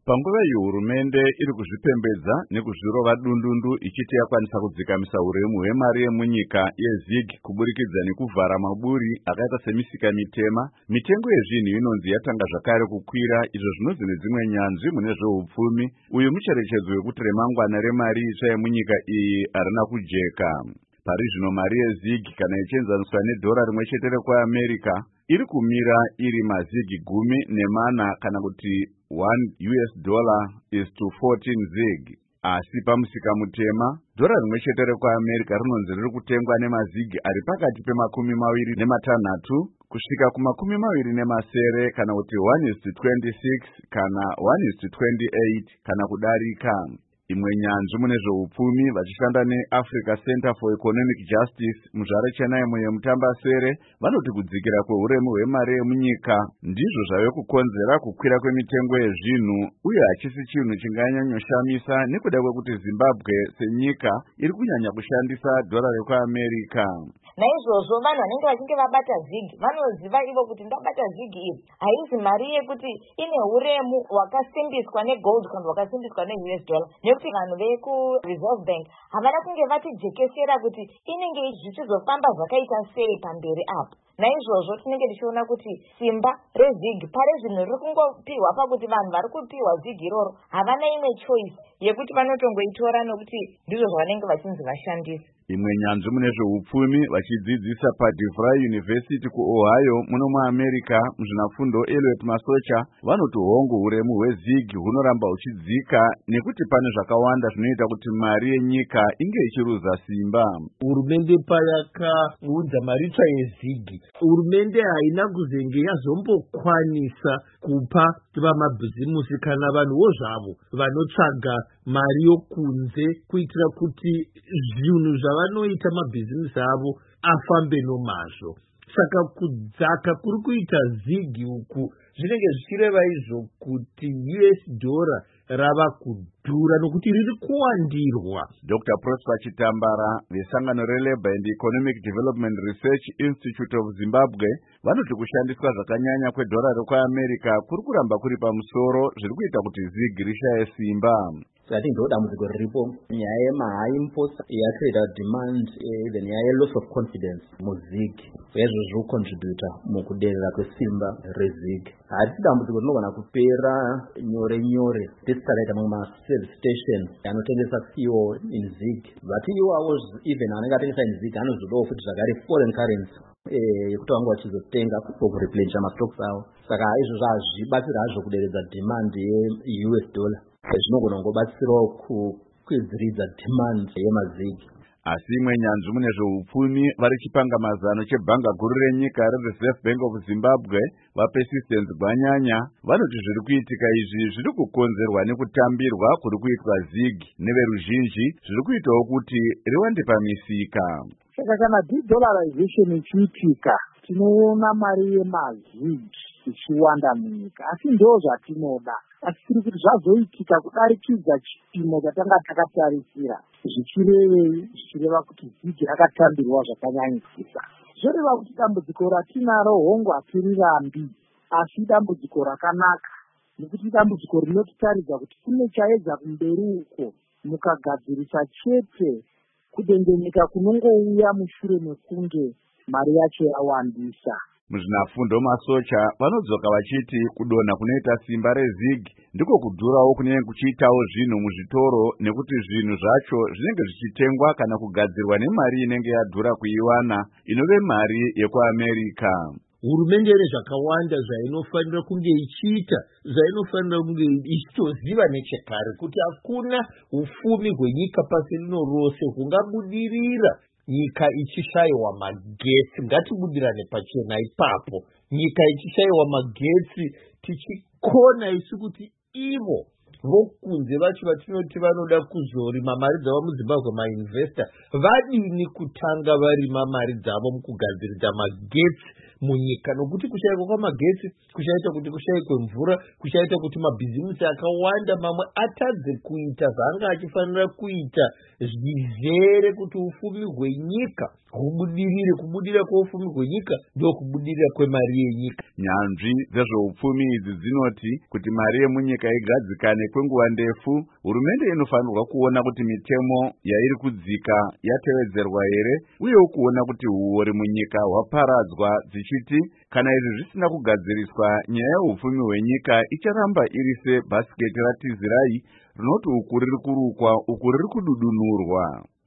Panguva hurumende iri kuzvipembedza nekuzvirova dundundu ichiti yakwanisa kudzikamisa uremu hwemari yemunyika yeZIG kuburikidza nekuvhara maburi akaita semisika mitema, mitengo yezvinhu inonzi yatanga zvakare kukwira, izvo zvinonzi nedzimwe nyanzvi mune zveupfumi uyu mucherechedzo wekuti remangwana remari itsva yemunyika iyi harina kujeka. Pari zvino mari yeZIG kana ichienzaniswa nedhora rimwe chete rekuAmerica iri kumira iri mazigi 14 kana kuti $1 is to 14 ZIG. Asi pamusika mutema, dhora rimwe chete rekuAmerica rinonzi riri kutengwa nemazigi ari pakati pe26 kusvika ku27 kana kuti 1:26 kana 1:28 kana kudarika. Imwe nyanzvi mune zveupfumi vachishanda neAfrica Center for Economic Justice muzvare Chenaimo yemutambasere vanoti kudzikira kwehuremu hwemari yemunyika ndizvo zvave kukonzera kukwira kwemitengo yezvinhu uye hachisi chinhu chinganyanyoshamisa nekuda kwekuti Zimbabwe senyika iri kunyanya kushandisa dhora rekuAmerica. Naizvozvo vanhu vanenge vachinge vabata ZIG vanoziva ivo kuti ndabata ZIG iyi haizi mari yekuti ine huremu hwakasimbiswa negold kana hwakasimbiswa neUS dollar, nekuti vanhu vekuReserve Bank havana kunge vatijekesera kuti inenge zvichizofamba zvakaita sei pamberi apo. Naizvozvo tinenge tichiona kuti simba reZIG pare zvinhu riri kungopiwa pakuti vanhu vari kupiwa ZIG iroro havana imwe choice yekuti vanotongoitora nokuti ndizvo zvavanenge vachinzi vashandisa. Imwe nyanzvi mune zveupfumi vachidzidzisa paDeVry University kuOhio muno muAmerica muzvinafundo Elliot Masocha vanoti hongu huremu hweZIG hunoramba huchidzika nekuti pane zvakawanda zvinoita kuti mari yenyika inge ichiruza simba. Hurumende payakaudza mari itsva yeZIG, hurumende haina kuzenge yazombokwanisa kupa vamabhizimusi kana vanhuwo zvavo vanotsvaga mari yokunze kuitira kuti zvinhu zvavanoita mabhizimusi avo afambe nomazvo. Saka kudzaka kuri kuita ZIG uku zvinenge zvichireva izvo kuti US dollar rava kudhura nokuti riri kuwandirwa. Dr. Prosper Chitambara vesangano reLabour and Economic Development Research Institute of Zimbabwe vanoti kushandiswa zvakanyanya kwedhora rekuAmerica kuri kuramba kuri pamusoro zviri kuita kuti ZIG rishaye simba. Saka ndo dambudziko riripo nyaya yemahigh imports yatrader demand even nyaya loss of confidence muZIG izvo zviri kucontributa mukuderera kwesimba reZIG. Hatisi dambudziko rinogona kupera nyore nyore tisikaita mamwe maservice station anotengesa fuel in ZIG, but iwawo even anenge atengesa in ZIG anozodawo futi zvakare foreign currency yekuti vange vachizotenga kureplanisha mastocks avo. Saka izvozvo hazvibatsira hazvo kuderedza demand yeUS dollar, zvinogona kungobatsirawo kukwidziridza demand yemaZIG. Asi imwe nyanzvi mune zveupfumi vari chipanga mazano chebhanga guru renyika reReserve Bank of Zimbabwe vaPersistence Gwanyanya vanoti zviri kuitika izvi zviri kukonzerwa nekutambirwa kuri kuitwa ZIG neveruzhinji zviri kuitawo kuti riwande pamisika. Saka kana de-dollarization ichiitika tinoona mari yemaZIG ichiwanda munyika, asi ndo zvatinoda. Asi tiri kuti zvazoitika kudarikidza chipimo chatanga takatarisira zvichirevei, zvichireva kuti ZIG rakatambirwa zvakanyanyisisa. Zvoreva kuti dambudziko ratinaro hongu hatirirambi, asi dambudziko rakanaka, nekuti dambudziko rinotaridza kuti kune chaedza kumberi uko mukagadzirisa chete kudengenyeka kunongouya mushure mekunge mari yacho yawandisa. Muzvinafundo Masocha vanodzoka vachiti kudonha kunoita simba reZIG ndiko kudhurawo kunenge kuchiitawo zvinhu muzvitoro nekuti zvinhu zvacho zvinenge zvichitengwa kana kugadzirwa nemari inenge yadhura kuiwana inove mari yekuAmerica. Hurumende ine zvakawanda zvainofanira kunge ichiita, zvainofanira kunge ichitoziva nechekare kuti hakuna ufumi hwenyika pasi rino rose hungabudirira nyika ichishayiwa magetsi. Ngatibudirane pachena ipapo. Nyika ichishayiwa magetsi tichikona isu kuti ivo vokunze vacho vatinoti vanoda kuzorima mari dzavo muZimbabwe mainvestor vadini kutanga varima mari dzavo mukugadziridza magetsi munyika, nokuti kushayikwa kwamagetsi kushaita kuti kushayikwe mvura, kushaita kuti mabhizimusi akawanda mamwe atadze kuita zvaanga achifanira kuita zvizere kuti ufumi hwenyika kubudira kweupfumi hwenyika ndokubudirira kwemari yenyika. Nyanzvi dzezveupfumi idzi dzinoti kuti mari yemunyika igadzikane kwenguva ndefu, hurumende inofanirwa kuona kuti mitemo yairi kudzika yatevedzerwa here, uye kuona kuti huori munyika hwaparadzwa, dzichiti kana izvi zvisina kugadziriswa, nyaya yeupfumi hwenyika icharamba iri sebhasiketi ratizirai rinoti uku riri kurukwa uku riri kududunurwa.